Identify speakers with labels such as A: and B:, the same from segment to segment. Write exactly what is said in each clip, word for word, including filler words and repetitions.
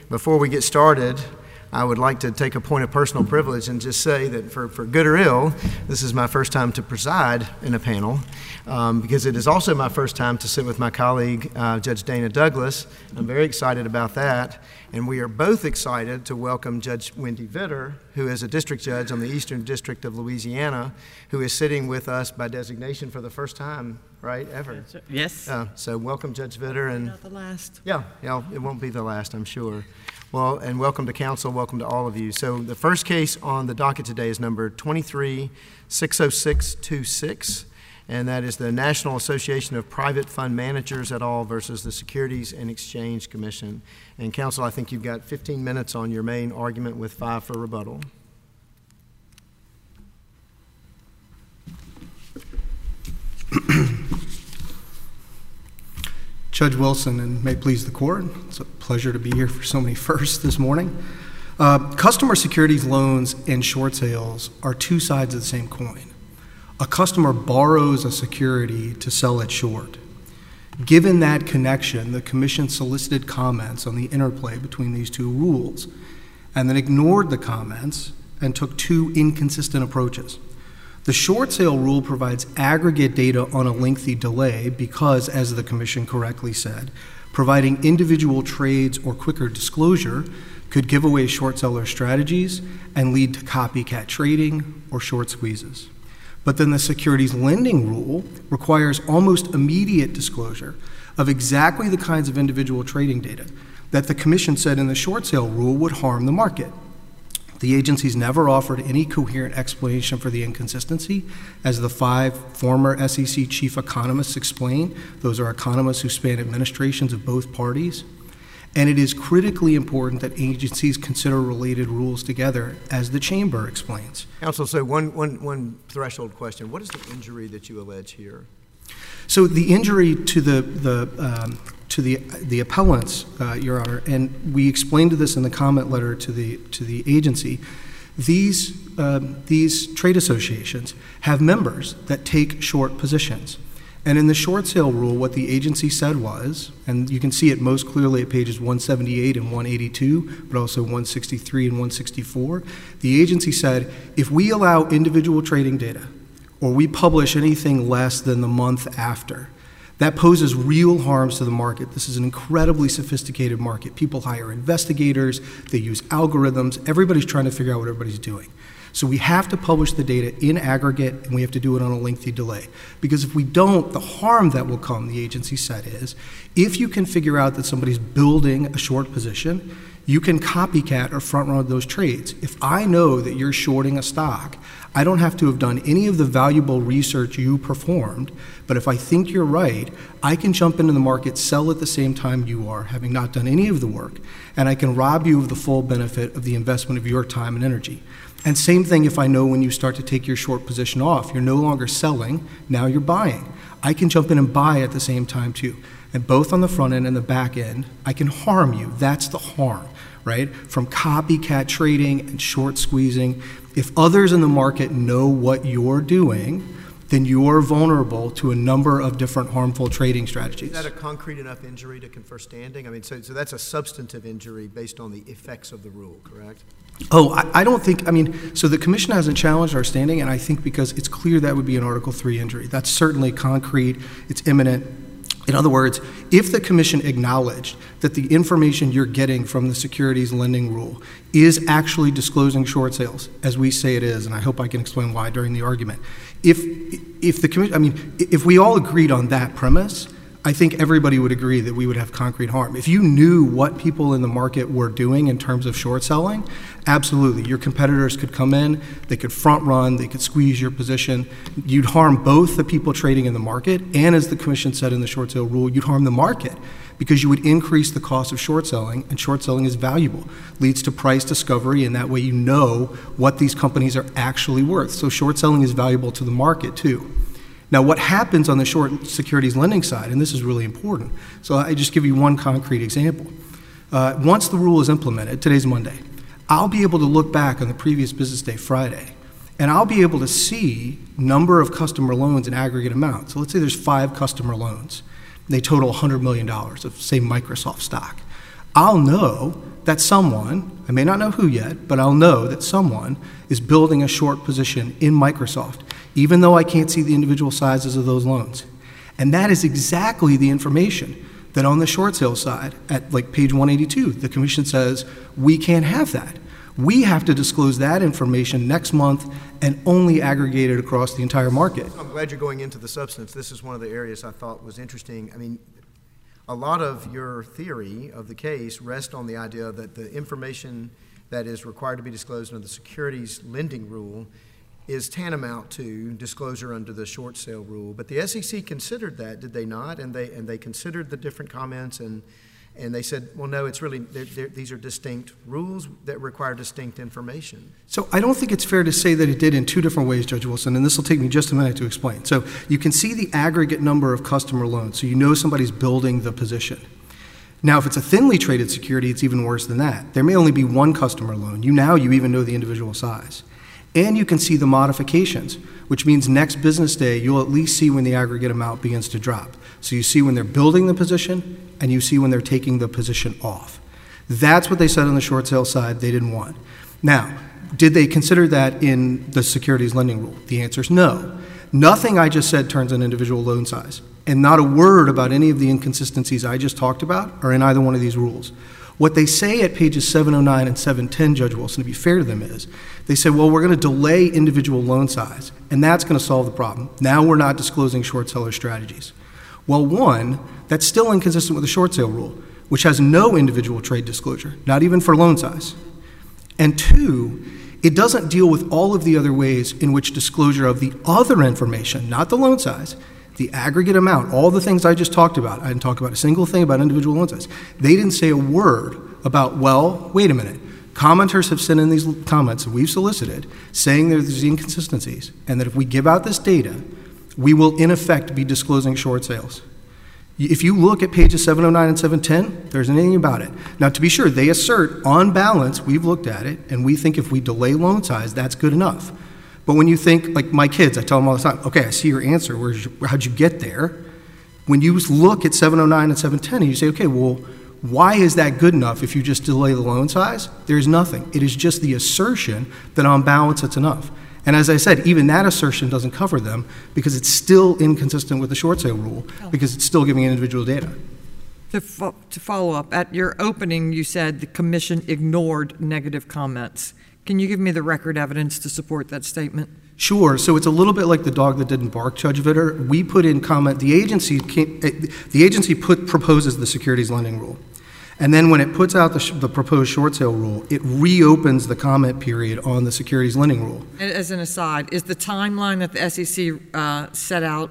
A: Before we get started, I would like to take a point of personal privilege and just say that for, for good or ill, this is my first time to preside in a panel, um, because it is also my first time to sit with my colleague, uh, Judge Dana Douglas. I'm very excited about that, and we are both excited to welcome Judge Wendy Vitter, who is a district judge on the Eastern District of Louisiana, who is sitting with us by designation for the first time, right, ever?
B: Yes.
A: Uh, so welcome, Judge Vitter. And
B: not the last.
A: Yeah, yeah, it won't be the last, I'm sure. Well, and welcome to council, welcome to all of you. So the first case on the docket today is number twenty-three six oh six two six, and that is the National Association of Private Fund Managers et al. Versus the Securities and Exchange Commission. And council, I think you've got fifteen minutes on your main argument with five for rebuttal.
C: Judge Wilson, and may it please the court, it's a pleasure to be here for so many firsts this morning. Uh, customer securities loans and short sales are two sides of the same coin. A customer borrows a security to sell it short. Given that connection, the commission solicited comments on the interplay between these two rules, and then ignored the comments and took two inconsistent approaches. The short sale rule provides aggregate data on a lengthy delay because, as the commission correctly said, providing individual trades or quicker disclosure could give away short seller strategies and lead to copycat trading or short squeezes. But then the securities lending rule requires almost immediate disclosure of exactly the kinds of individual trading data that the commission said in the short sale rule would harm the market. The agencies never offered any coherent explanation for the inconsistency. As the five former S E C chief economists explained, those are economists who span administrations of both parties. And it is critically important that agencies consider related rules together, as the chamber explains.
A: Counsel, so one, one, one threshold question. What is the injury that you allege here?
C: So the injury to the, the um, to the the appellants, uh, Your Honor, and we explained this in the comment letter to the to the agency. These um, these trade associations have members that take short positions, and in the short sale rule, what the agency said was, and you can see it most clearly at pages one seventy-eight and one eighty-two, but also one sixty-three and one sixty-four. The agency said, if we allow individual trading data, or we publish anything less than the month after, that poses real harms to the market. This is an incredibly sophisticated market. People hire investigators, they use algorithms, everybody's trying to figure out what everybody's doing. So we have to publish the data in aggregate, and we have to do it on a lengthy delay. Because if we don't, the harm that will come, the agency said, is if you can figure out that somebody's building a short position, you can copycat or front run those trades. If I know that you're shorting a stock, I don't have to have done any of the valuable research you performed, but if I think you're right, I can jump into the market, sell at the same time you are, having not done any of the work, and I can rob you of the full benefit of the investment of your time and energy. And same thing if I know when you start to take your short position off, you're no longer selling, now you're buying. I can jump in and buy at the same time too. And both on the front end and the back end, I can harm you. That's the harm, right? From copycat trading and short squeezing. If others in the market know what you're doing, then you're vulnerable to a number of different harmful trading strategies.
A: Is that a concrete enough injury to confer standing? I mean, so, so that's a substantive injury based on the effects of the rule, correct?
C: Oh, I, I don't think, I mean, so the commission hasn't challenged our standing, and I think because it's clear that would be an Article three injury. That's certainly concrete, it's imminent. In other words, if the commission acknowledged that the information you're getting from the securities lending rule is actually disclosing short sales, as we say it is, and I hope I can explain why during the argument, if if the commission, I mean, if we all agreed on that premise, I think everybody would agree that we would have concrete harm. If you knew what people in the market were doing in terms of short selling, absolutely. Your competitors could come in, they could front run, they could squeeze your position. You'd harm both the people trading in the market, and as the commission said in the short sale rule, you'd harm the market because you would increase the cost of short selling, and short selling is valuable. Leads to price discovery, and that way you know what these companies are actually worth. So short selling is valuable to the market too. Now, what happens on the short securities lending side, and this is really important, so I just give you one concrete example. Uh, once the rule is implemented, today's Monday, I'll be able to look back on the previous business day, Friday, and I'll be able to see number of customer loans in aggregate amount. So let's say there's five customer loans. They total one hundred million dollars of, say, Microsoft stock. I'll know that someone, I may not know who yet, but I'll know that someone is building a short position in Microsoft, even though I can't see the individual sizes of those loans. And that is exactly the information that on the short sale side, at like page one eighty-two, the commission says, we can't have that. We have to disclose that information next month and only aggregate it across the entire market.
A: I'm glad you're going into the substance. This is one of the areas I thought was interesting. I mean, a lot of your theory of the case rests on the idea that the information that is required to be disclosed under the securities lending rule is tantamount to disclosure under the short sale rule. But the S E C considered that, did they not? And they and they considered the different comments, and and they said, well, no, it's really, they're, they're, these are distinct rules that require distinct information.
C: So I don't think it's fair to say that it did in two different ways, Judge Wilson, and this will take me just a minute to explain. So you can see the aggregate number of customer loans, so you know somebody's building the position. Now, if it's a thinly traded security, it's even worse than that. There may only be one customer loan. You now, you even know the individual size. And you can see the modifications, which means next business day, you'll at least see when the aggregate amount begins to drop. So you see when they're building the position, and you see when they're taking the position off. That's what they said on the short sale side they didn't want. Now, did they consider that in the securities lending rule? The answer is no. Nothing I just said turns on individual loan size, and not a word about any of the inconsistencies I just talked about are in either one of these rules. What they say at pages seven oh nine and seven ten, Judge Wilson, to be fair to them, is they say, well, we're going to delay individual loan size, and that's going to solve the problem. Now we're not disclosing short seller strategies. Well, one, that's still inconsistent with the short sale rule, which has no individual trade disclosure, not even for loan size. And two, it doesn't deal with all of the other ways in which disclosure of the other information, not the loan size, the aggregate amount, all the things I just talked about. I didn't talk about a single thing about individual loan size. They didn't say a word about, well, wait a minute. Commenters have sent in these comments that we've solicited saying there's these inconsistencies, and that if we give out this data, we will in effect be disclosing short sales. If you look at pages seven oh nine and seven ten, there's anything about it. Now, to be sure, they assert, on balance, we've looked at it, and we think if we delay loan size, that's good enough. But when you think, like my kids, I tell them all the time, okay, I see your answer, Where's your, how'd you get there? When you look at seven oh nine and seven ten, and you say, okay, well, why is that good enough if you just delay the loan size? There's nothing. It is just the assertion that on balance it's enough. And as I said, even that assertion doesn't cover them because it's still inconsistent with the short sale rule because it's still giving individual data.
B: To, fo- to follow up, at your opening, you said the commission ignored negative comments. Can you give me the record evidence to support that statement?
C: Sure. So it's a little bit like the dog that didn't bark, Judge Vitter. We put in comment, the agency came, the agency put, proposes the securities lending rule. And then when it puts out the, sh- the proposed short sale rule, it reopens the comment period on the securities lending rule.
B: As an aside, is the timeline that the S E C uh, set out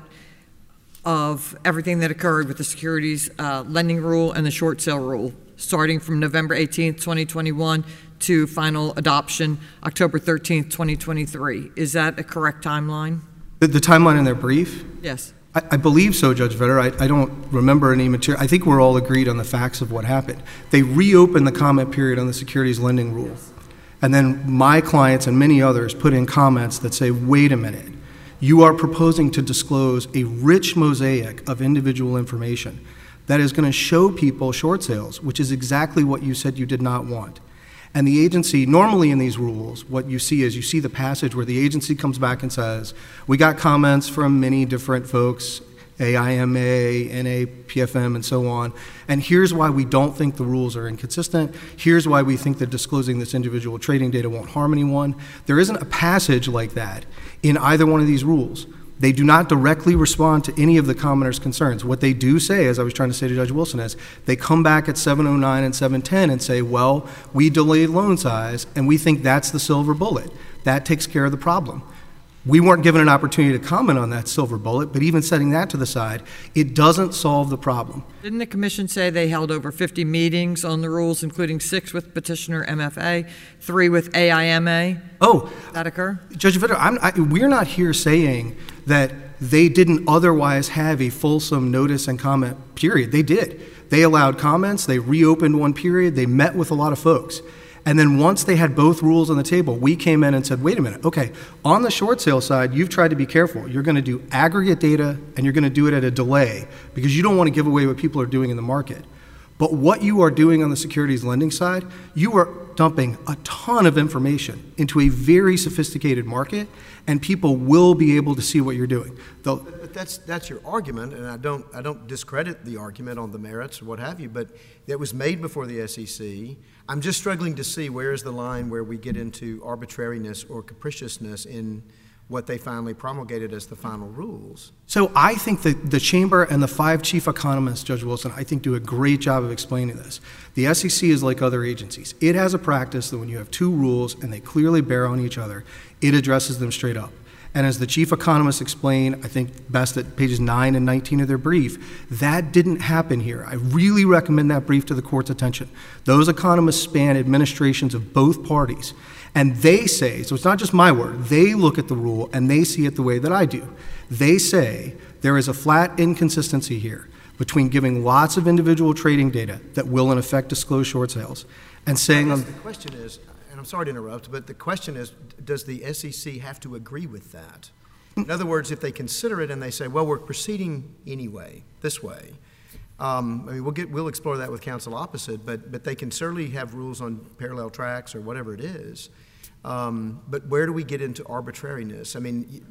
B: of everything that occurred with the securities uh, lending rule and the short sale rule, starting from November eighteenth, twenty twenty-one to final adoption October thirteenth, twenty twenty-three, is that a correct timeline?
C: The, the timeline in their brief?
B: Yes.
C: I, I believe so, Judge Vetter. I, I don't remember any material. I think we're all agreed on the facts of what happened. They reopened the comment period on the securities lending rule. And then my clients and many others put in comments that say, wait a minute, you are proposing to disclose a rich mosaic of individual information that is going to show people short sales, which is exactly what you said you did not want. And the agency, normally in these rules, what you see is you see the passage where the agency comes back and says, we got comments from many different folks, A I M A, N A P F M, and so on, and here's why we don't think the rules are inconsistent. Here's why we think that disclosing this individual trading data won't harm anyone. There isn't a passage like that in either one of these rules. They do not directly respond to any of the commenters' concerns. What they do say, as I was trying to say to Judge Wilson, is they come back at seven oh nine and seven ten and say, well, we delayed loan size, and we think that's the silver bullet. That takes care of the problem. We weren't given an opportunity to comment on that silver bullet, but even setting that to the side, it doesn't solve the problem.
B: Didn't the commission say they held over fifty meetings on the rules, including six with petitioner M F A, three with A I M A?
C: Oh.
B: Did that occur?
C: Judge Vitter, I'm, I, we're not here saying that they didn't otherwise have a fulsome notice and comment period. They did. They allowed comments. They reopened one period. They met with a lot of folks. And then once they had both rules on the table, we came in and said, wait a minute, okay, on the short sale side, you've tried to be careful. You're going to do aggregate data, and you're going to do it at a delay because you don't want to give away what people are doing in the market. But what you are doing on the securities lending side, you are dumping a ton of information into a very sophisticated market, and people will be able to see what you're doing. They'll,
A: But that's that's your argument, and I don't I don't discredit the argument on the merits or what have you, but that was made before the S E C. I'm just struggling to see where is the line where we get into arbitrariness or capriciousness in what they finally promulgated as the final rules.
C: So I think that the Chamber and the five chief economists, Judge Wilson, I think do a great job of explaining this. The S E C is like other agencies. It has a practice that when you have two rules and they clearly bear on each other, it addresses them straight up. And as the chief economists explain, I think best at pages nine and nineteen of their brief, that didn't happen here. I really recommend that brief to the court's attention. Those economists span administrations of both parties. And they say, so it's not just my word, they look at the rule and they see it the way that I do. They say there is a flat inconsistency here between giving lots of individual trading data that will in effect disclose short sales and saying...
A: I guess the question is, and I'm sorry to interrupt, but the question is, does the S E C have to agree with that? In other words, if they consider it and they say, well, we're proceeding anyway, this way, um, I mean, we'll get we'll explore that with counsel opposite, but but they can certainly have rules on parallel tracks or whatever it is. Um, but where do we get into arbitrariness? I mean,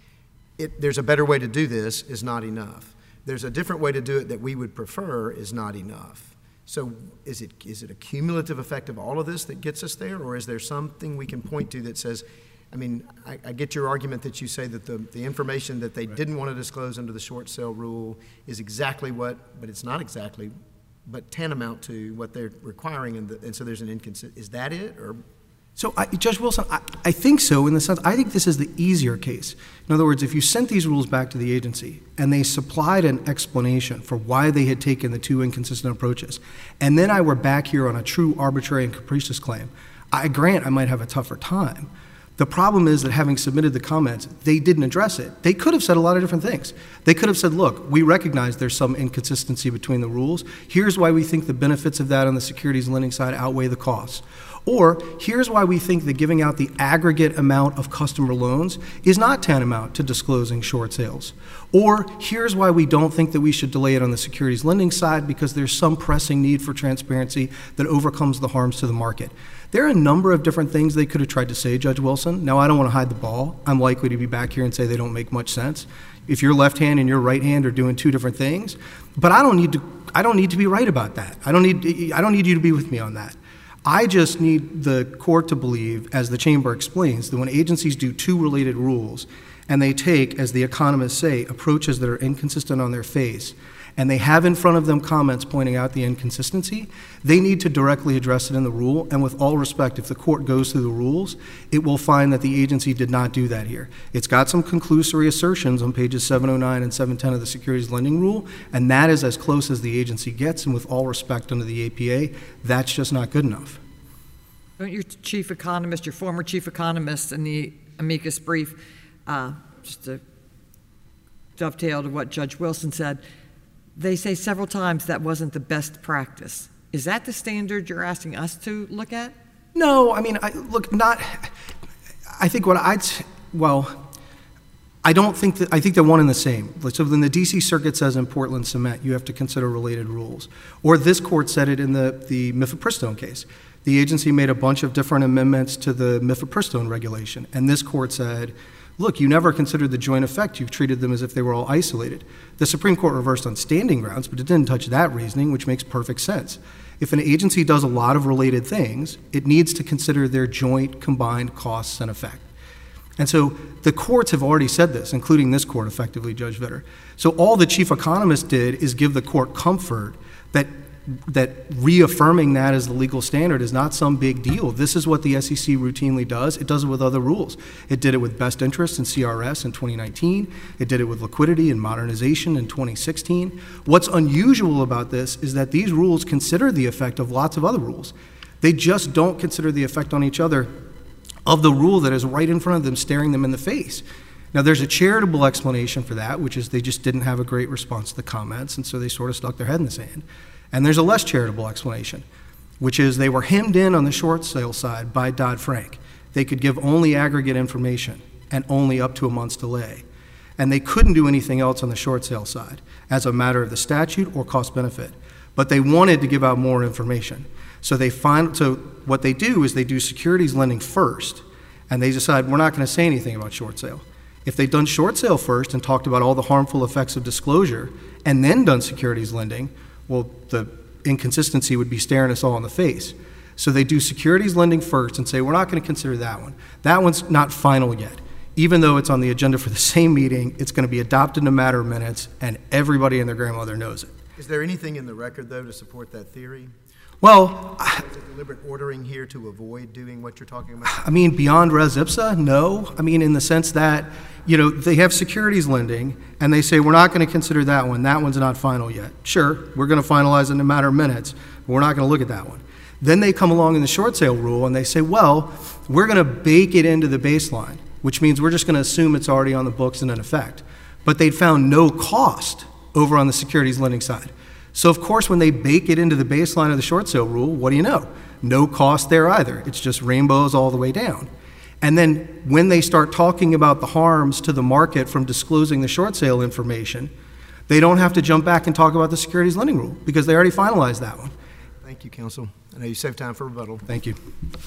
A: it, there's a better way to do this is not enough. There's a different way to do it that we would prefer is not enough. So is it is it a cumulative effect of all of this that gets us there, or is there something we can point to that says, I mean, I, I get your argument that you say that the, the information that they right. didn't want to disclose under the short sale rule is exactly what, but it's not exactly, but tantamount to what they're requiring, and, the, and so there's an inconsistency. Is that it, or?
C: So, I, Judge Wilson, I, I think so in the sense, I think this is the easier case. In other words, if you sent these rules back to the agency and they supplied an explanation for why they had taken the two inconsistent approaches, and then I were back here on a true arbitrary and capricious claim, I grant I might have a tougher time. The problem is that having submitted the comments, they didn't address it. They could have said a lot of different things. They could have said, look, we recognize there's some inconsistency between the rules. Here's why we think the benefits of that on the securities lending side outweigh the costs. Or here's why we think that giving out the aggregate amount of customer loans is not tantamount to disclosing short sales. Or here's why we don't think that we should delay it on the securities lending side because there's some pressing need for transparency that overcomes the harms to the market. There are a number of different things they could have tried to say, Judge Wilson. Now, I don't want to hide the ball. I'm likely to be back here and say they don't make much sense. If your left hand and your right hand are doing two different things, but I don't need to. I don't need to be right about that. I don't need. I don't need you to be with me on that. I just need the court to believe, as the Chamber explains, that when agencies do two related rules and they take, as the economists say, approaches that are inconsistent on their face, and they have in front of them comments pointing out the inconsistency, they need to directly address it in the rule. And with all respect, if the court goes through the rules, it will find that the agency did not do that here. It's got some conclusory assertions on pages seven oh nine and seven ten of the securities lending rule, and that is as close as the agency gets, and with all respect under the A P A, that's just not good enough.
B: Don't your chief economist, your former chief economist in the amicus brief, uh, just to dovetail to what Judge Wilson said, they say several times that wasn't the best practice. Is that the standard you're asking us to look at?
C: No, I mean, I, look, not, I think what I'd, well, I don't think that, I think they're one and the same. So then the D C Circuit says in Portland Cement, you have to consider related rules. Or this court said it in the, the mifepristone case. The agency made a bunch of different amendments to the mifepristone regulation, and this court said, look, you never considered the joint effect. You've treated them as if they were all isolated. The Supreme Court reversed on standing grounds, but it didn't touch that reasoning, which makes perfect sense. If an agency does a lot of related things, it needs to consider their joint combined costs and effect. And so the courts have already said this, including this court, effectively, Judge Vitter. So all the chief economist did is give the court comfort that that reaffirming that as the legal standard is not some big deal. This is what the S E C routinely does. It does it with other rules. It did it with best interest in C R S in twenty nineteen. It did it with liquidity and modernization in twenty sixteen. What's unusual about this is that these rules consider the effect of lots of other rules. They just don't consider the effect on each other of the rule that is right in front of them, staring them in the face. Now, there's a charitable explanation for that, which is they just didn't have a great response to the comments, and so they sort of stuck their head in the sand. And there's a less charitable explanation, which is they were hemmed in on the short sale side by Dodd-Frank. They could give only aggregate information and only up to a month's delay. And they couldn't do anything else on the short sale side as a matter of the statute or cost benefit. but they wanted to give out more information. So they find, so what they do is they do securities lending first, and they decide we're not going to say anything about short sale. If they'd done short sale first and talked about all the harmful effects of disclosure and then done securities lending, well, the inconsistency would be staring us all in the face. So they do securities lending first and say, we're not going to consider that one. That one's not final yet. Even though it's on the agenda for the same meeting, it's going to be adopted in a matter of minutes, and everybody and their grandmother knows it.
A: Is there anything in the record, though, to support that theory?
C: Well,
A: Is it deliberate ordering here to avoid doing what you're talking about?
C: I mean, beyond res ipsa, no. I mean, in the sense that, you know, they have securities lending, and they say, we're not going to consider that one. That one's not final yet. Sure, we're going to finalize it in a matter of minutes, but we're not going to look at that one. Then they come along in the short sale rule, and they say, well, we're going to bake it into the baseline, which means we're just going to assume it's already on the books and in effect. But they'd found no cost over on the securities lending side. So, of course, when they bake it into the baseline of the short sale rule, what do you know? No cost there either. It's just rainbows all the way down. And then when they start talking about the harms to the market from disclosing the short sale information, they don't have to jump back and talk about the securities lending rule because they already finalized that one.
A: Thank you, counsel. I know you saved time for rebuttal.
C: Thank you.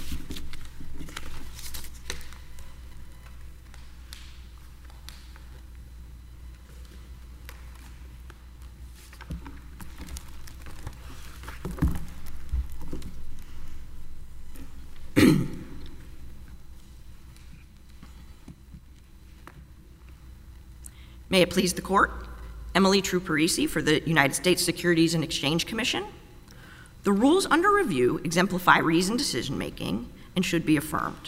D: May it please the court, Emily True Parisi for the United States Securities and Exchange Commission. The rules under review exemplify reasoned decision-making and should be affirmed.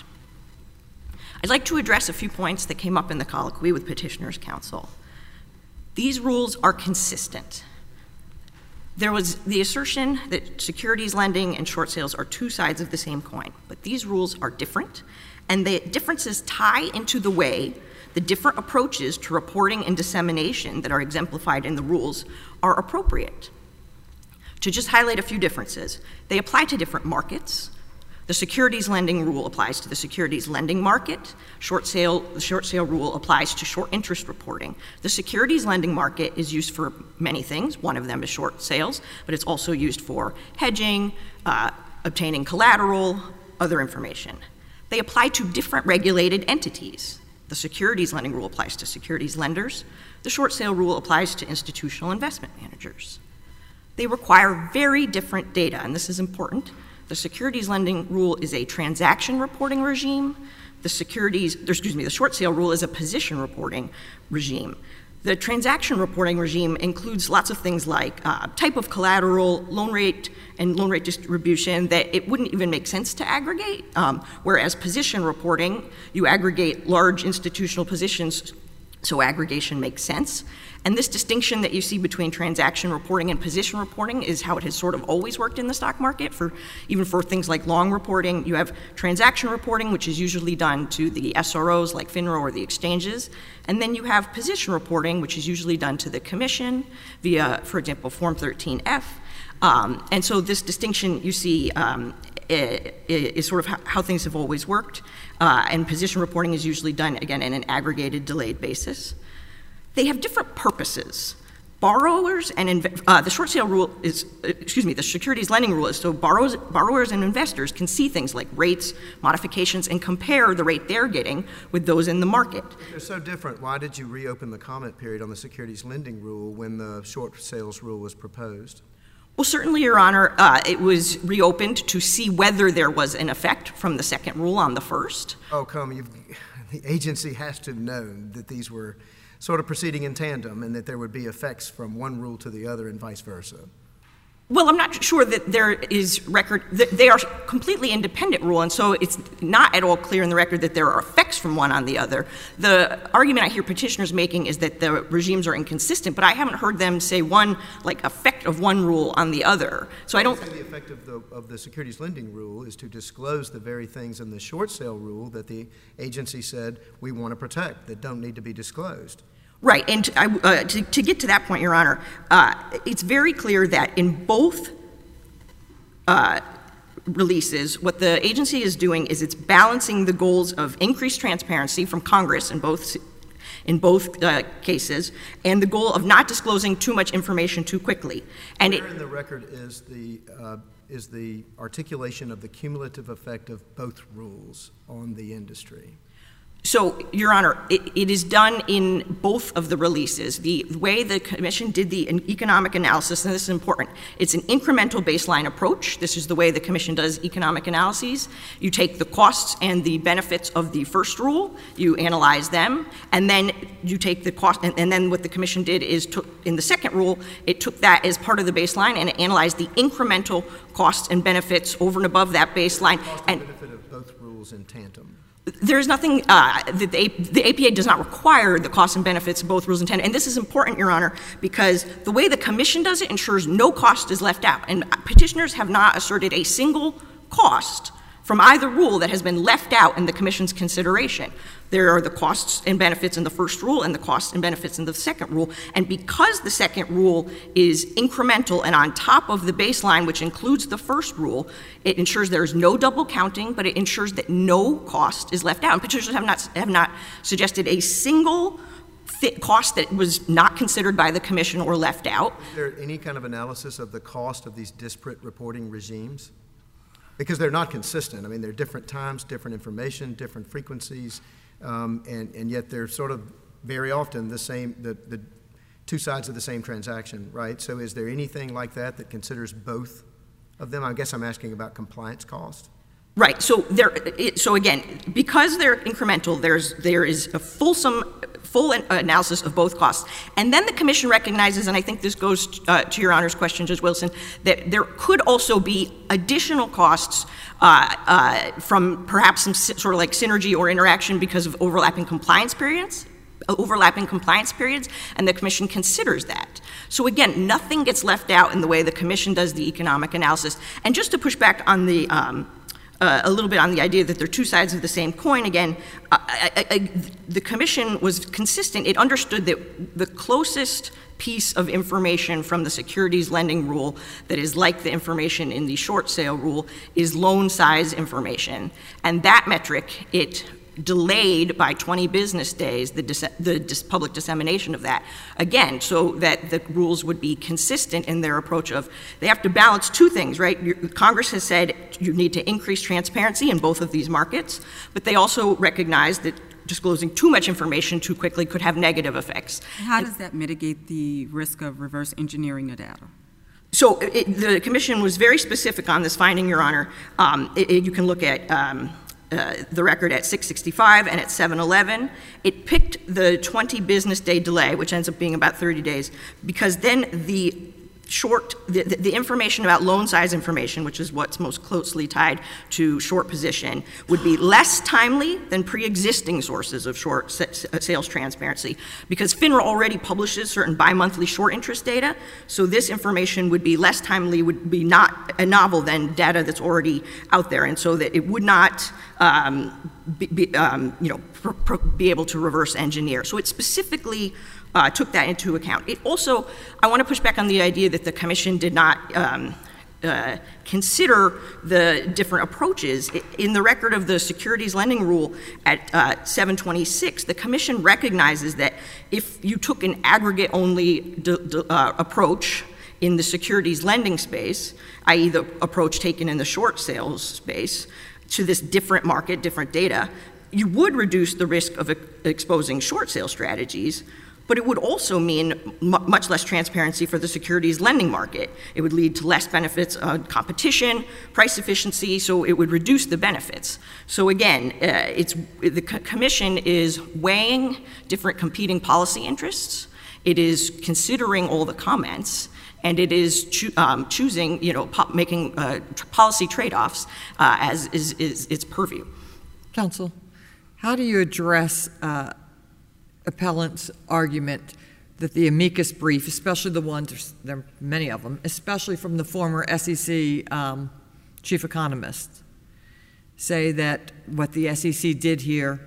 D: I'd like to address a few points that came up in the colloquy with Petitioner's Counsel. These rules are consistent. There was the assertion that securities lending and short sales are two sides of the same coin, but these rules are different, and the differences tie into the way the different approaches to reporting and dissemination that are exemplified in the rules are appropriate. To just highlight a few differences, they apply to different markets. The securities lending rule applies to the securities lending market. Short sale, the short sale rule applies to short interest reporting. The securities lending market is used for many things. One of them is short sales, but it's also used for hedging, uh, obtaining collateral, other information. They apply to different regulated entities. The securities lending rule applies to securities lenders. The short sale rule applies to institutional investment managers. They require very different data, and this is important. The securities lending rule is a transaction reporting regime. The securities, excuse me, the short sale rule is a position reporting regime. The transaction reporting regime includes lots of things like uh, type of collateral, loan rate, and loan rate distribution that it wouldn't even make sense to aggregate, um, whereas position reporting, you aggregate large institutional positions, so aggregation makes sense. And this distinction that you see between transaction reporting and position reporting is how it has sort of always worked in the stock market. For even for things like long reporting, you have transaction reporting, which is usually done to the S R Os like FINRA or the exchanges. And then you have position reporting, which is usually done to the commission via, for example, Form thirteen F. Um, and so this distinction you see um, is sort of how, how things have always worked. Uh, and position reporting is usually done, again, in an aggregated, delayed basis. They have different purposes. Borrowers and inv- uh, the short sale rule is, excuse me, the securities lending rule is so borrowers, borrowers and investors can see things like rates, modifications, and compare the rate they're getting with those in the market.
A: They're so different. Why did you reopen the comment period on the securities lending rule when the short sales rule was proposed?
D: Well, certainly, Your Honor, uh, it was reopened to see whether there was an effect from the second rule on the first.
A: Oh, come, you've, the agency has to have known that these were sort of proceeding in tandem and that there would be effects from one rule to the other and vice versa.
D: Well, I'm not sure that there is record, that they are completely independent rule, and so it's not at all clear in the record that there are effects from one on the other. The argument I hear petitioners making is that the regimes are inconsistent, but I haven't heard them say one, like, effect of one rule on the other. So I don't.
A: The effect of the, of the securities lending rule is to disclose the very things in the short sale rule that the agency said we want to protect, that don't need to be disclosed.
D: Right, and I, uh, to, to get to that point, Your Honor, uh, it's very clear that in both uh, releases, what the agency is doing is it's balancing the goals of increased transparency from Congress in both in both uh, cases, and the goal of not disclosing too much information too quickly. And
A: Where
D: it,
A: in the record is the uh, is the articulation of the cumulative effect of both rules on the industry?
D: So, Your Honor, it, it is done in both of the releases. The way the Commission did the economic analysis, and this is important, it's an incremental baseline approach. This is the way the Commission does economic analyses. You take the costs and the benefits of the first rule, you analyze them, and then you take the cost, and, and then what the Commission did is took, in the second rule, it took that as part of the baseline and it analyzed the incremental costs and benefits over and above that baseline.
A: Cost and benefit of both rules in tandem.
D: There's nothing, uh, the, the, the A P A does not require the costs and benefits of both rules intended. And this is important, Your Honor, because the way the Commission does it ensures no cost is left out. And petitioners have not asserted a single cost from either rule that has been left out in the Commission's consideration. There are the costs and benefits in the first rule and the costs and benefits in the second rule. And because the second rule is incremental and on top of the baseline, which includes the first rule, it ensures there is no double counting, but it ensures that no cost is left out. And petitioners have not, have not suggested a single cost that was not considered by the Commission or left out.
A: Is there any kind of analysis of the cost of these disparate reporting regimes? Because they're not consistent. I mean, they're different times, different information, different frequencies, um, and, and yet they're sort of very often the same, the, the two sides of the same transaction, right? So is there anything like that that considers both of them? I guess I'm asking about compliance cost.
D: Right. So there. It, so again, because they're incremental, there's there is a fulsome, full analysis of both costs, and then the Commission recognizes, and I think this goes uh, to Your Honor's question, Judge Wilson, that there could also be additional costs uh, uh, from perhaps some sort of like synergy or interaction because of overlapping compliance periods. overlapping compliance periods, and the Commission considers that. So again, nothing gets left out in the way the Commission does the economic analysis. And just to push back on the um, Uh, a little bit on the idea that they're two sides of the same coin. Again, uh, I, I, the Commission was consistent. It understood that the closest piece of information from the securities lending rule that is like the information in the short sale rule is loan size information. And that metric, it delayed by twenty business days the, dis the dis public dissemination of that. Again, so that the rules would be consistent in their approach of, they have to balance two things, right? Congress has said you need to increase transparency in both of these markets, but they also recognize that disclosing too much information too quickly could have negative effects.
E: How does that mitigate the risk of reverse engineering the data?
D: So it, the Commission was very specific on this finding, Your Honor. Um, it, it, you can look at um, uh, the record at six sixty-five and at seven eleven. It picked the twenty business day delay, which ends up being about thirty days, because then the short, the, the information about loan size information, which is what's most closely tied to short position, would be less timely than pre-existing sources of short sales transparency, because FINRA already publishes certain bi-monthly short interest data, so this information would be less timely, would be not a novel than data that's already out there, and so that it would not um, be, be, um, you know, pr pr be able to reverse engineer. So it specifically Uh, took that into account. It also, I want to push back on the idea that the Commission did not um, uh, consider the different approaches. In the record of the securities lending rule at uh, seven twenty-six, the Commission recognizes that if you took an aggregate-only uh, approach in the securities lending space, that is the approach taken in the short sales space, to this different market, different data, you would reduce the risk of exposing short sale strategies, but it would also mean much less transparency for the securities lending market. It would lead to less benefits on competition, price efficiency, so it would reduce the benefits. So again, uh, it's, the Commission is weighing different competing policy interests. It is considering all the comments, and it is cho um, choosing, you know, po making uh, policy trade-offs uh, as is, is its purview.
B: Counsel, how do you address uh, appellant's argument that the amicus brief, especially the ones, there are many of them, especially from the former S E C um, chief economist, say that what the S E C did here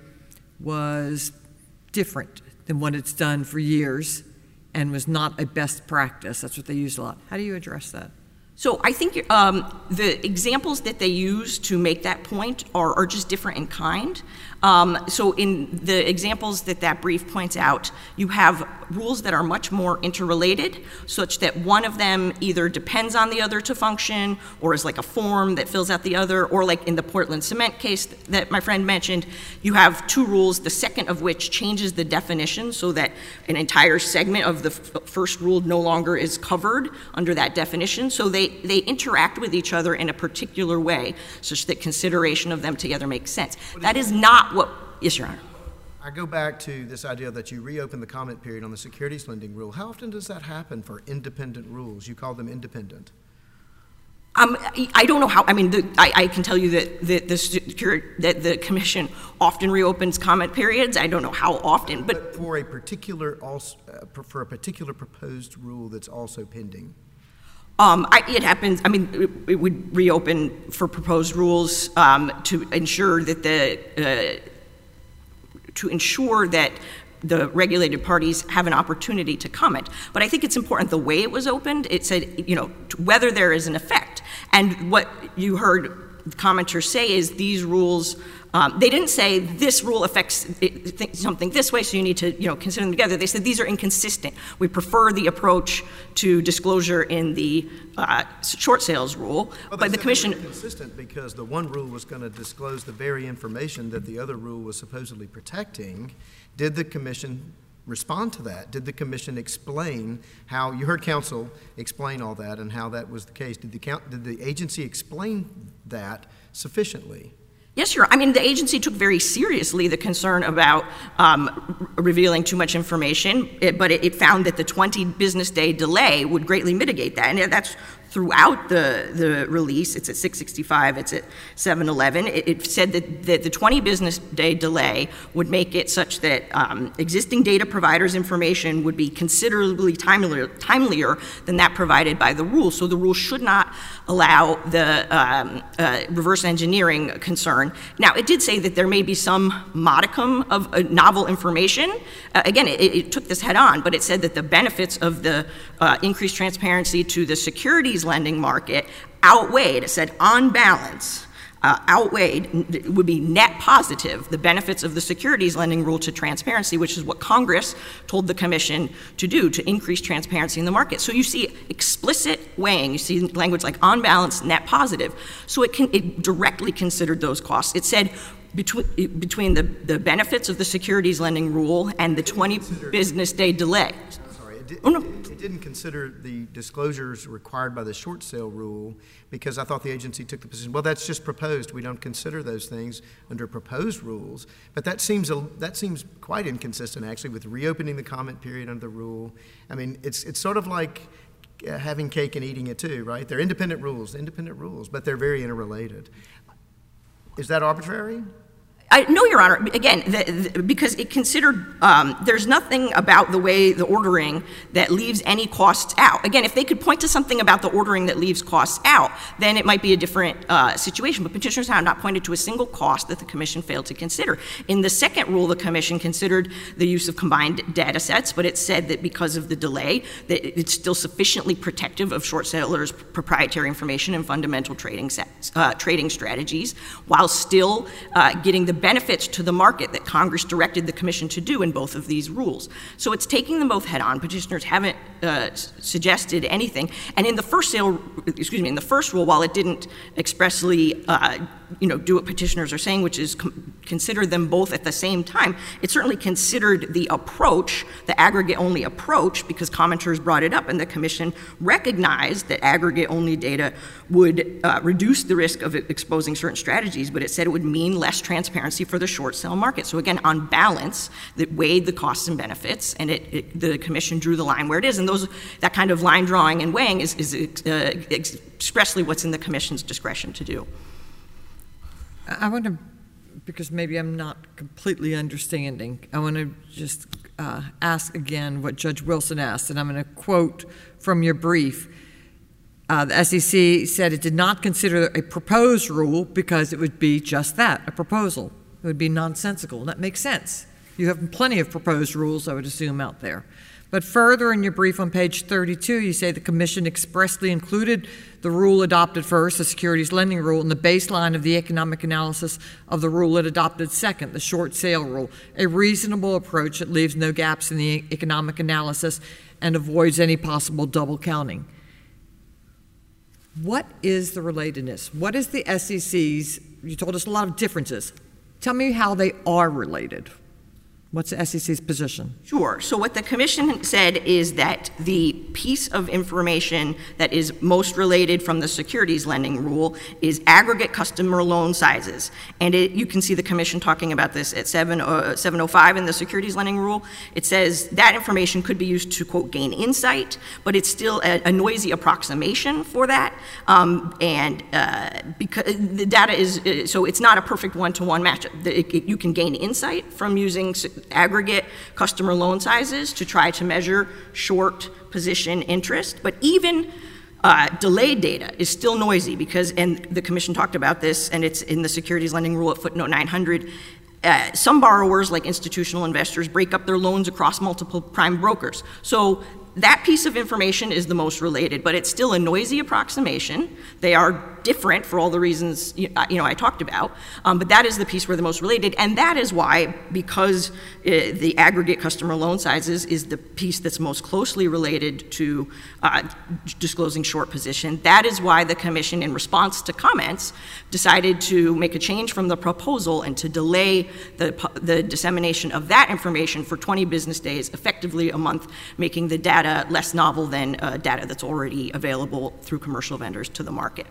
B: was different than what it's done for years and was not a best practice? That's what they use a lot. How do you address that?
D: So I think um, the examples that they use to make that point are, are just different in kind. Um, so in the examples that that brief points out, you have rules that are much more interrelated, such that one of them either depends on the other to function, or is like a form that fills out the other, or like in the Portland cement case that my friend mentioned, you have two rules, the second of which changes the definition so that an entire segment of the f- first rule no longer is covered under that definition. So they, they interact with each other in a particular way, such that consideration of them together makes sense. That is not what, yes, Your Honor.
A: I go back to this idea that you reopen the comment period on the securities lending rule. How often does that happen for independent rules? You call them independent.
D: Um, I don't know how. I mean, the, I, I can tell you that the, the secure, that the commission often reopens comment periods. I don't know how often, but,
A: but for a particular also, uh, for a particular proposed rule that's also pending.
D: Um, I, it happens. I mean, it, it would reopen for proposed rules um, to ensure that the uh, to ensure that the regulated parties have an opportunity to comment. But I think it's important the way it was opened. It said, you know, whether there is an effect. And what you heard commenters say is these rules. Um, they didn't say this rule affects it, th- something this way, so you need to, you know, consider them together. They said these are inconsistent. We prefer the approach to disclosure in the uh, short sales rule,
A: well,
D: but the commission
A: consistent because the one rule was going to disclose the very information that the other rule was supposedly protecting. Did the commission respond to that? Did the commission explain how you heard counsel explain all that and how that was the case? Did the count, did the agency explain that sufficiently?
D: Yes, Your Honor. I mean, the agency took very seriously the concern about um, r- revealing too much information, it, but it, it found that the twenty business day delay would greatly mitigate that, and that's throughout the, the release. It's at six sixty-five, it's at seven eleven. It, it said that, that the twenty business day delay would make it such that um, existing data providers' information would be considerably timelier, timelier than that provided by the rule. So the rule should not allow the um, uh, reverse engineering concern. Now, it did say that there may be some modicum of uh, novel information. Uh, again, it, it took this head on, but it said that the benefits of the uh, increased transparency to the securities lending market outweighed, it said on balance, uh, outweighed, would be net positive, the benefits of the securities lending rule to transparency, which is what Congress told the commission to do, to increase transparency in the market. So you see explicit weighing, you see language like on balance, net positive. So it, can, it directly considered those costs. It said between, between the, the benefits of the securities lending rule and the twenty business day delay.
A: It,
D: oh, no.
A: it, it didn't consider the disclosures required by the short sale rule because I thought the agency took the position, well, that's just proposed. We don't consider those things under proposed rules. But that seems a, that seems quite inconsistent, actually, with reopening the comment period under the rule. I mean, it's it's sort of like uh, having cake and eating it too, right? They're independent rules, independent rules, but they're very interrelated. Is that arbitrary?
D: I, no, Your Honor. Again, the, the, because it considered um, there's nothing about the way the ordering that leaves any costs out. Again, if they could point to something about the ordering that leaves costs out, then it might be a different uh, situation. But petitioners have not pointed to a single cost that the commission failed to consider. In the second rule, the commission considered the use of combined data sets, but it said that because of the delay, that it's still sufficiently protective of short sellers' proprietary information and fundamental trading sets, uh, trading strategies, while still uh, getting the benefits to the market that Congress directed the commission to do in both of these rules. So it's taking them both head on. Petitioners haven't uh, suggested anything. And in the first sale, excuse me, in the first rule, while it didn't expressly, uh, you know, do what petitioners are saying, which is com- consider them both at the same time, it certainly considered the approach, the aggregate-only approach, because commenters brought it up, and the commission recognized that aggregate-only data would uh, reduce the risk of exposing certain strategies, but it said it would mean less transparency for the short sale market. So again, on balance, that weighed the costs and benefits, and it, it, the commission drew the line where it is. And those, that kind of line drawing and weighing is, is uh, expressly what's in the commission's discretion to do.
B: I want to, because maybe I'm not completely understanding, I want to just uh, ask again what Judge Wilson asked, and I'm going to quote from your brief. Uh, the S E C said it did not consider a proposed rule because it would be just that, a proposal. It would be nonsensical, and that makes sense. You have plenty of proposed rules, I would assume, out there. But further in your brief on page thirty-two, you say the Commission expressly included the rule adopted first, the securities lending rule, in the baseline of the economic analysis of the rule it adopted second, the short sale rule, a reasonable approach that leaves no gaps in the economic analysis and avoids any possible double counting. What is the relatedness? What is the S E C's, you told us a lot of differences. Tell me how they are related. What's the S E C's position?
D: Sure. So what the Commission said is that the piece of information that is most related from the securities lending rule is aggregate customer loan sizes. And it, you can see the Commission talking about this at seven oh five in the securities lending rule. It says that information could be used to, quote, gain insight, but it's still a, a noisy approximation for that. Um, and uh, because the data is, so it's not a perfect one-to-one match. It, it, you can gain insight from using aggregate customer loan sizes to try to measure short position interest, but even uh, delayed data is still noisy because, and the Commission talked about this, and it's in the securities lending rule at footnote nine hundred, uh, some borrowers, like institutional investors, break up their loans across multiple prime brokers. So that piece of information is the most related, but it's still a noisy approximation. They are different for all the reasons you know I talked about, um, but that is the piece where the most related, and that is why, because uh, the aggregate customer loan sizes is the piece that's most closely related to uh, disclosing short position, that is why the Commission, in response to comments, decided to make a change from the proposal and to delay the, the dissemination of that information for twenty business days, effectively a month, making the data less novel than uh, data that's already available through commercial vendors to the market.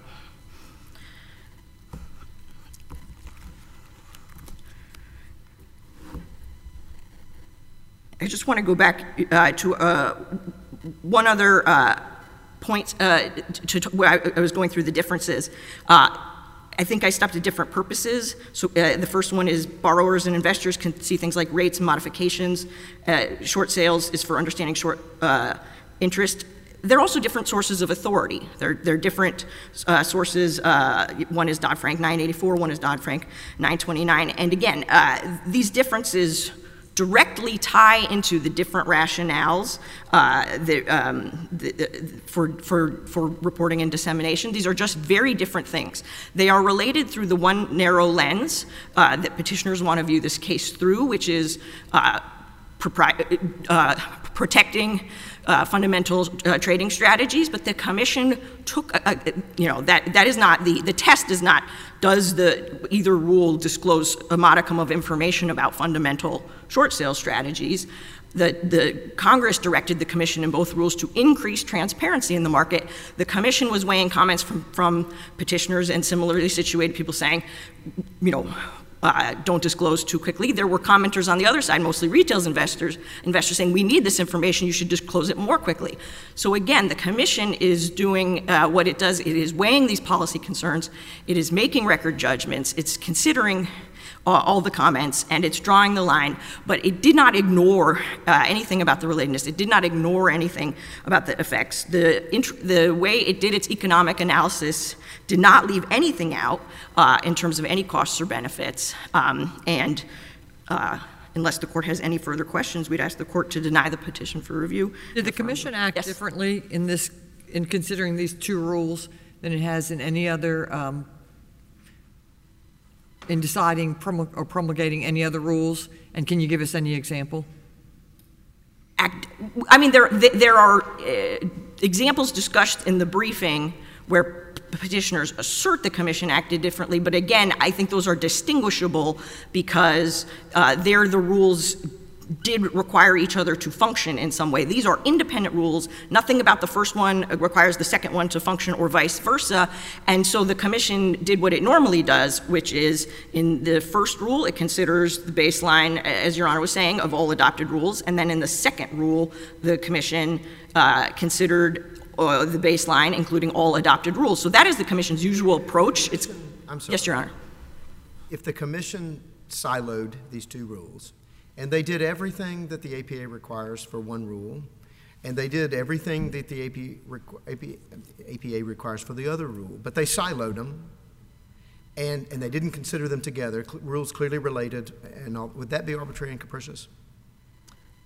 D: I just want to go back uh, to uh, one other uh, point uh, to, to where I, I was going through the differences. Uh, I think I stopped at different purposes. So uh, the first one is borrowers and investors can see things like rates and modifications. Uh, short sales is for understanding short uh, interest. They're also different sources of authority. They're, they're different uh, sources. Uh, one is Dodd-Frank nine eighty-four, one is Dodd-Frank nine twenty-nine. And again, uh, these differences directly tie into the different rationales uh, the, um, the, the, for, for, for reporting and dissemination. These are just very different things. They are related through the one narrow lens uh, that petitioners want to view this case through, which is uh, uh, protecting uh, fundamental uh, trading strategies, but the Commission took, a, a, you know, that, that is not, the, the test is not, does the either rule disclose a modicum of information about fundamental short sale strategies? The, the Congress directed the Commission in both rules to increase transparency in the market. The Commission was weighing comments from, from petitioners and similarly situated people saying, you know, Uh, don't disclose too quickly. There were commenters on the other side, mostly retail investors, investors saying, we need this information, you should disclose it more quickly. So again, the Commission is doing uh, what it does. It is weighing these policy concerns. It is making record judgments. It's considering uh, all the comments, and it's drawing the line. But it did not ignore uh, anything about the relatedness. It did not ignore anything about the effects. The, the way it did its economic analysis did not leave anything out uh, in terms of any costs or benefits. Um, and uh, unless the court has any further questions, we'd ask the court to deny the petition for review.
B: Did the Commission act yes. differently in this, in considering these two rules than it has in any other, um, in deciding promul- or promulgating any other rules? And can you give us any example?
D: Act, I mean, there, there are uh, examples discussed in the briefing where petitioners assert the Commission acted differently, but again, I think those are distinguishable because uh, there the rules did require each other to function in some way. These are independent rules. Nothing about the first one requires the second one to function or vice versa. And so the Commission did what it normally does, which is in the first rule, it considers the baseline, as Your Honor was saying, of all adopted rules. And then in the second rule, the Commission uh, considered Uh, the baseline, including all adopted rules. So that is the Commission's usual approach. It's,
A: I'm sorry.
D: Yes, Your Honor.
A: If the Commission siloed these two rules, and they did everything that the A P A requires for one rule, and they did everything that the A P A requires for the other rule, but they siloed them, and, and they didn't consider them together, cl- rules clearly related, and all, would that be arbitrary and capricious?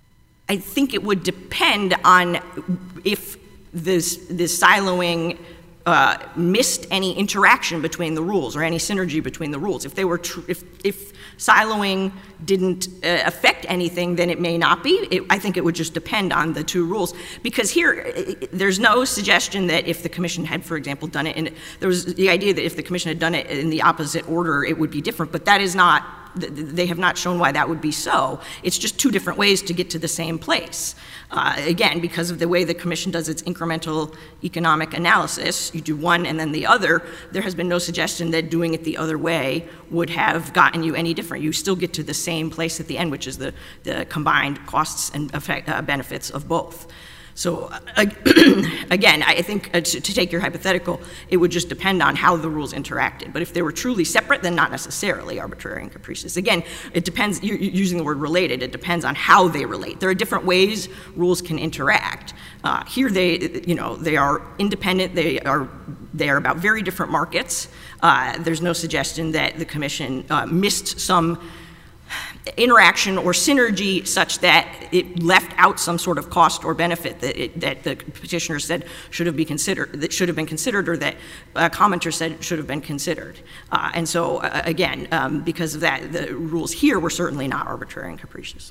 D: I think it would depend on if this, this siloing uh, missed any interaction between the rules or any synergy between the rules. If they were, tr if, if siloing didn't uh, affect anything, then it may not be. It, I think it would just depend on the two rules. Because here, it, there's no suggestion that if the commission had, for example, done it, and there was the idea that if the commission had done it in the opposite order, it would be different, but that is not, they have not shown why that would be so. It's just two different ways to get to the same place. Uh, again, because of the way the commission does its incremental economic analysis, you do one and then the other, there has been no suggestion that doing it the other way would have gotten you any different. You still get to the same place at the end, which is the, the combined costs and effect, uh, benefits of both. So uh, again, I think uh, to, to take your hypothetical, it would just depend on how the rules interacted. But if they were truly separate, then not necessarily arbitrary and capricious. Again, it depends, you're using the word related, it depends on how they relate. There are different ways rules can interact. Uh, here they, you know, they are independent, they are, they are about very different markets. Uh, there's no suggestion that the commission uh, missed some interaction or synergy such that it left out some sort of cost or benefit that, it, that the petitioner said should have been considered, that should have been considered, or that a commenter said should have been considered. Uh, and so, uh, again, um, because of that, the rules here were certainly not arbitrary and capricious.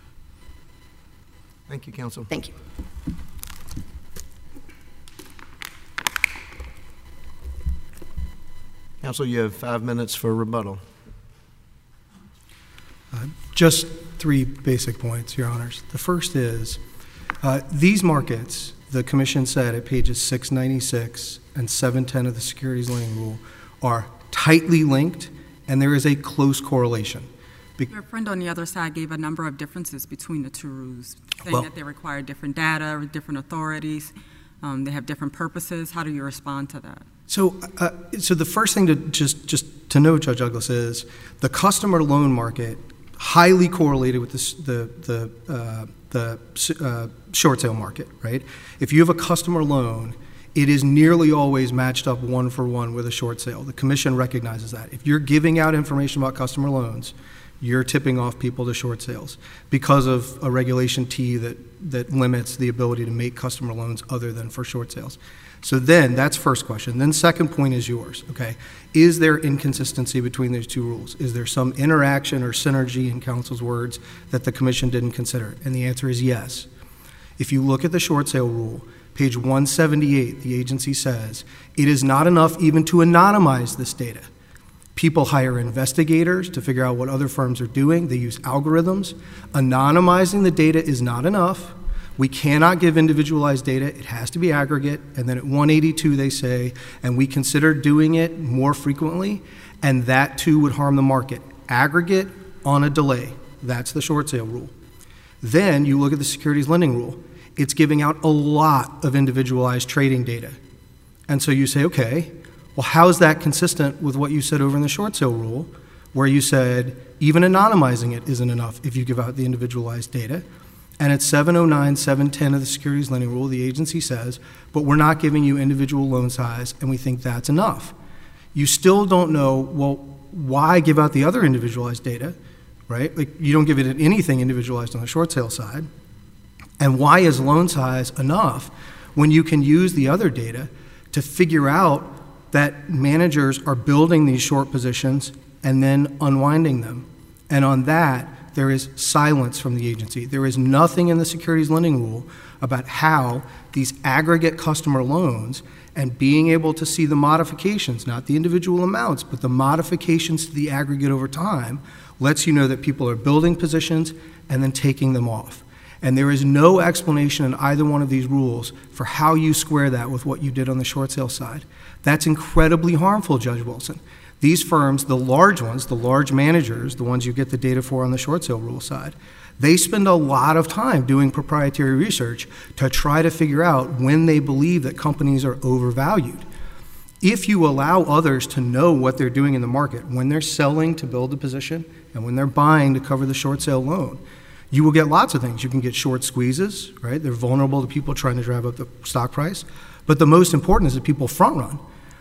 A: Thank you, counsel.
D: Thank you.
A: Counsel, you have five minutes for rebuttal.
C: Uh, just three basic points, Your Honors. The first is, uh, these markets, the Commission said at pages six ninety-six and seven ten of the Securities Lending Rule, are tightly linked, and there is a close correlation. Be
E: Your friend on the other side gave a number of differences between the two rules, saying
C: well,
E: that they require different data or different authorities. Um, they have different purposes. How do you respond to that?
C: So, uh, so the first thing to just, just to note, Judge Douglas, is the customer loan market highly correlated with the, the, the, uh, the uh, short sale market, right? If you have a customer loan, it is nearly always matched up one for one with a short sale. The Commission recognizes that. If you're giving out information about customer loans, you're tipping off people to short sales because of a regulation T that, that limits the ability to make customer loans other than for short sales. So then, that's first question. Then second point is yours, okay? Is there inconsistency between those two rules? Is there some interaction or synergy, in counsel's words, that the Commission didn't consider? And the answer is yes. If you look at the short sale rule, page one seventy-eight, the agency says, it is not enough even to anonymize this data. People hire investigators to figure out what other firms are doing. They use algorithms. Anonymizing the data is not enough. We cannot give individualized data. It has to be aggregate. And then at one eighty-two, they say, and we consider doing it more frequently, and that too would harm the market. Aggregate on a delay. That's the short sale rule. Then you look at the securities lending rule. It's giving out a lot of individualized trading data. And so you say, okay, well, how is that consistent with what you said over in the short sale rule, where you said even anonymizing it isn't enough if you give out the individualized data? And at seven oh nine, seven ten of the securities lending rule, the agency says, but we're not giving you individual loan size, and we think that's enough. You still don't know, well, why give out the other individualized data, right? Like, you don't give it anything individualized on the short sale side. And why is loan size enough when you can use the other data to figure out that managers are building these short positions and then unwinding them? And on that, there is silence from the agency. There is nothing in the securities lending rule about how these aggregate customer loans and being able to see the modifications, not the individual amounts, but the modifications to the aggregate over time, lets you know that people are building positions and then taking them off. And there is no explanation in either one of these rules for how you square that with what you did on the short sale side. That's incredibly harmful, Judge Wilson. These firms, the large ones, the large managers, the ones you get the data for on the short sale rule side, they spend a lot of time doing proprietary research to try to figure out when they believe that companies are overvalued. If you allow others to know what they're doing in the market, when they're selling to build a position and when they're buying to cover the short sale loan, you will get lots of things. You can get short squeezes, right? They're vulnerable to people trying to drive up the stock price. But the most important is that people front run.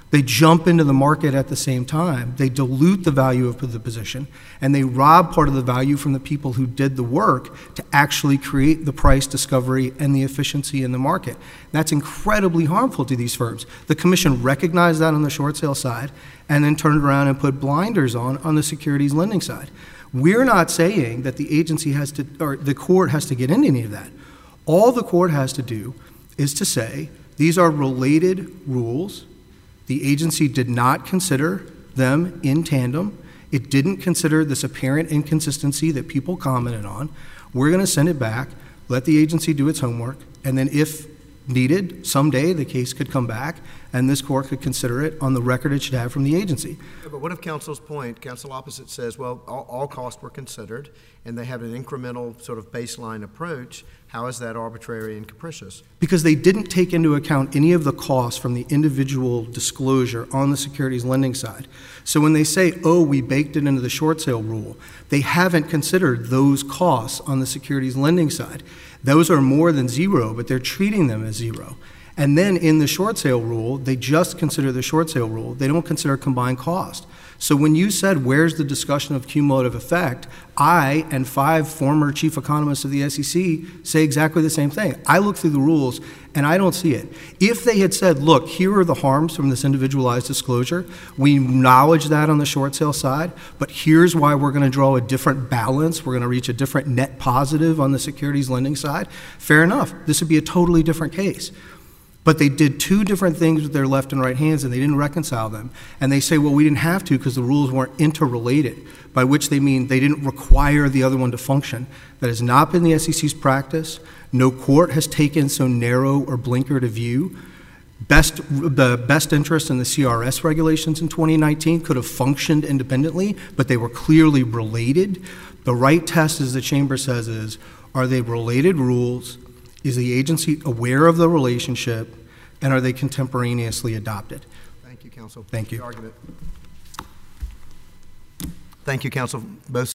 C: They jump into the market at the same time. They dilute the value of the position, and they rob part of the value from the people who did the work to actually create the price discovery and the efficiency in the market. That's incredibly harmful to these firms. The Commission recognized that on the short sale side and then turned around and put blinders on on the securities lending side. We're not saying that the agency has to, or the court has to get into any of that. All the court has to do is to say these are related rules. The agency did not consider them in tandem. It didn't consider this apparent inconsistency that people commented on. We're going to send it back, let the agency do its homework, and then if needed, someday the case could come back and this court could consider it on the record it should have from the agency.
A: Yeah, but what if counsel's point, counsel opposite says, well, all, all costs were considered and they have an incremental sort of baseline approach. How is that arbitrary and capricious?
C: Because they didn't take into account any of the costs from the individual disclosure on the securities lending side. So when they say, oh, we baked it into the short sale rule, they haven't considered those costs on the securities lending side. Those are more than zero, but they're treating them as zero. And then in the short sale rule, they just consider the short sale rule. They don't consider combined cost. So when you said, where's the discussion of cumulative effect, I and five former chief economists of the S E C say exactly the same thing. I look through the rules and I don't see it. If they had said, look, here are the harms from this individualized disclosure, we acknowledge that on the short sale side, but here's why we're going to draw a different balance, we're going to reach a different net positive on the securities lending side, fair enough. This would be a totally different case. But they did two different things with their left and right hands, and they didn't reconcile them. And they say, well, we didn't have to because the rules weren't interrelated, by which they mean they didn't require the other one to function. That has not been the S E C's practice. No court has taken so narrow or blinkered a view. Best, the best interest in the C R S regulations in twenty nineteen could have functioned independently, but they were clearly related. The right test, as the Chamber says, is, are they related rules? Is the agency aware of the relationship, and are they contemporaneously adopted?
A: Thank you, counsel.
C: Thank you.
A: Argument. Thank you, counsel. Both